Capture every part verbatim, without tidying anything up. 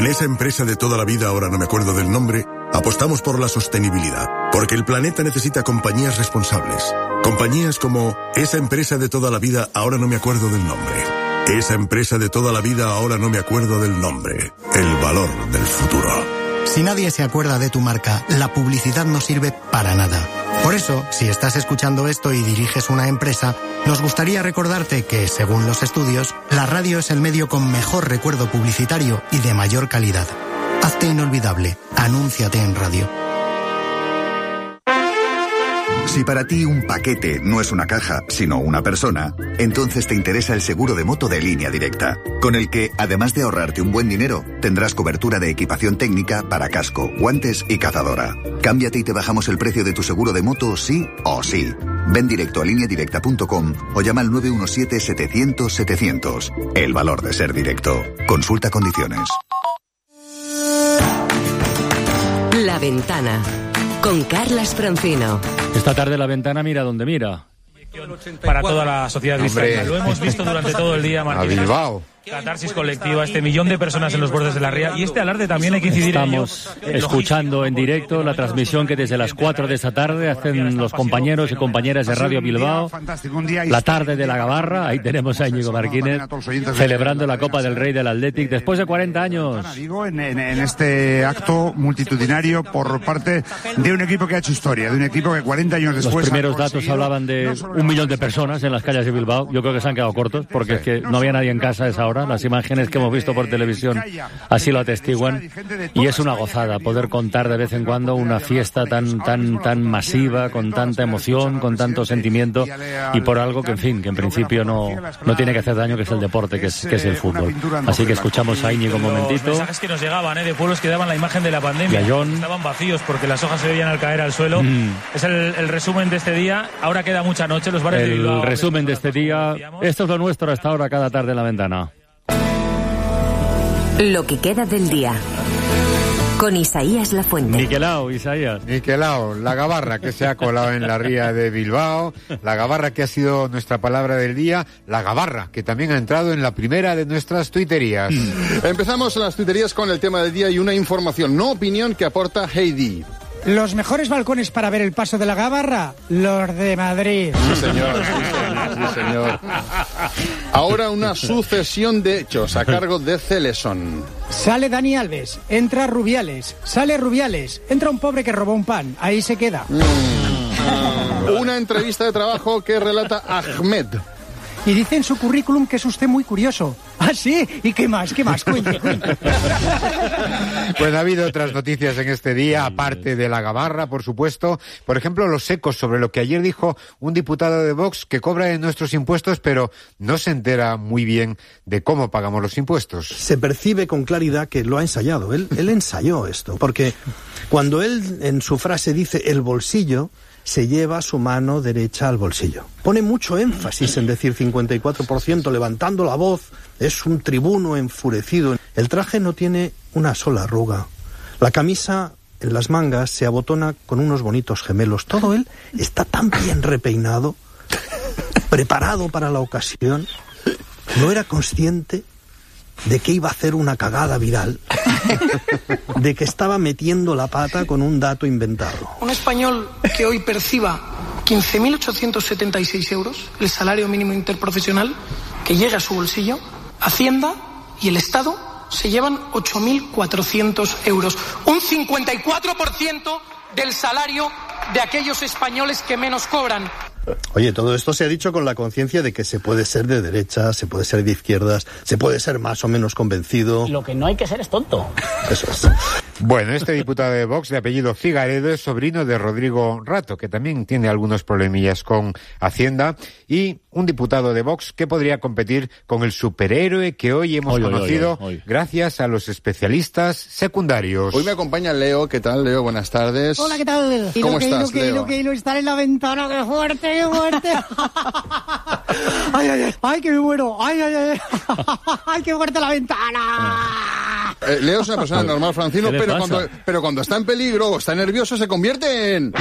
En esa empresa de toda la vida, ahora no me acuerdo del nombre, apostamos por la sostenibilidad, porque el planeta necesita compañías responsables. Compañías como esa empresa de toda la vida, ahora no me acuerdo del nombre. Esa empresa de toda la vida, ahora no me acuerdo del nombre. El valor del futuro. Si nadie se acuerda de tu marca, la publicidad no sirve para nada. Por eso, si estás escuchando esto y diriges una empresa, nos gustaría recordarte que, según los estudios, la radio es el medio con mejor recuerdo publicitario y de mayor calidad. Hazte inolvidable. Anúnciate en radio. Si para ti un paquete no es una caja, sino una persona, entonces te interesa el seguro de moto de Línea Directa, con el que, además de ahorrarte un buen dinero, tendrás cobertura de equipación técnica para casco, guantes y cazadora. Cámbiate y te bajamos el precio de tu seguro de moto sí o sí. Ven directo a línea directa punto com o llama al nueve uno siete, setecientos, setecientos. El valor de ser directo. Consulta condiciones. La Ventana, con Carlas Francino. Esta tarde La Ventana mira donde mira. Para toda la sociedad vizcaína. Lo hemos visto durante todo el día, Martín. A Bilbao. Catarsis colectiva, este millón de personas en los bordes de la ría. Y este alarde también hay que incidir en ello. Estamos escuchando en directo la transmisión que desde las cuatro de esta tarde hacen los compañeros y compañeras de Radio Bilbao. La tarde de la Gabarra. Ahí tenemos a Íñigo Martínez celebrando la Copa del Rey del Athletic después de cuarenta años. Digo, en, en, en este acto multitudinario por parte de un equipo que ha hecho historia, de un equipo que cuarenta años después... Los primeros datos hablaban de un millón de personas en las calles de Bilbao. Yo creo que se han quedado cortos porque es que no había nadie en casa a esa hora. Las imágenes que hemos visto por televisión así lo atestiguan y es una gozada poder contar de vez en cuando una fiesta tan tan tan masiva, con tanta emoción, con tanto sentimiento y por algo que, en fin, que en principio no, no tiene que hacer daño, que es el deporte, que es, que es el fútbol. Así que escuchamos a Íñigo un momentito. Los mensajes que nos llegaban, ¿eh? De pueblos que daban la imagen de la pandemia. Estaban vacíos porque las hojas se veían al caer al suelo. Mm. Es el, el resumen de este día. Ahora queda mucha noche, los bares el de Bilbao. El resumen de este día. Esto es lo nuestro hasta ahora, cada tarde en La Ventana. Lo que queda del día. Con Isaías Lafuente. Niquelao, Isaías. Niquelao, la gabarra que se ha colado en la ría de Bilbao, la gabarra que ha sido nuestra palabra del día, la gabarra que también ha entrado en la primera de nuestras tuiterías. Empezamos las tuiterías con el tema del día y una información, no opinión, que aporta Heidi. Los mejores balcones para ver el paso de la gabarra, los de Madrid. Sí, señor. Sí, señor. Ahora una sucesión de hechos a cargo de Celeson. Sale Dani Alves, entra Rubiales, sale Rubiales, entra un pobre que robó un pan, ahí se queda. Mm. Una entrevista de trabajo que relata Ahmed. Y dice en su currículum que es usted muy curioso. ¿Ah, sí? ¿Y qué más? ¿Qué más? Cuente, cuente. Pues ha habido otras noticias en este día, aparte de la gabarra, por supuesto. Por ejemplo, los ecos sobre lo que ayer dijo un diputado de Vox que cobra de nuestros impuestos, pero no se entera muy bien de cómo pagamos los impuestos. Se percibe con claridad que lo ha ensayado. Él, él ensayó esto, porque cuando él en su frase dice el bolsillo, se lleva su mano derecha al bolsillo. Pone mucho énfasis en decir cincuenta y cuatro por ciento, levantando la voz. Es un tribuno enfurecido. El traje no tiene una sola arruga. La camisa en las mangas se abotona con unos bonitos gemelos. Todo él está tan bien repeinado, preparado para la ocasión. No era consciente de que iba a hacer una cagada viral, de que estaba metiendo la pata con un dato inventado. Un español que hoy perciba quince mil ochocientos setenta y seis euros, el salario mínimo interprofesional, que llega a su bolsillo, Hacienda y el Estado se llevan ocho mil cuatrocientos euros, un cincuenta y cuatro por ciento del salario de aquellos españoles que menos cobran. Oye, todo esto se ha dicho con la conciencia de que se puede ser de derechas, se puede ser de izquierdas, se puede ser más o menos convencido. Lo que no hay que ser es tonto. Eso es. Bueno, este diputado de Vox de apellido Figaredo es sobrino de Rodrigo Rato, que también tiene algunos problemillas con Hacienda, y un diputado de Vox que podría competir con el superhéroe que hoy hemos hoy, conocido hoy, hoy, hoy. gracias a los especialistas secundarios. Hoy me acompaña Leo. ¿Qué tal, Leo? Buenas tardes. Hola, ¿qué tal? ¿Cómo que, estás, que, Leo? Que, que, que, estar en la ventana, qué fuerte, qué fuerte. Ay, ay, ay, ay, que me muero. Ay, ay, ay. Ay, qué fuerte la ventana. Eh, Leo es una persona normal, Francino, pero cuando, pero cuando está en peligro o está nervioso se convierte en...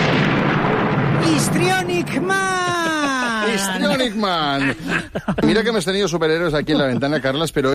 Histrionic Man. Histrionic Man. Mira que hemos tenido superhéroes aquí en la ventana, Carlas, pero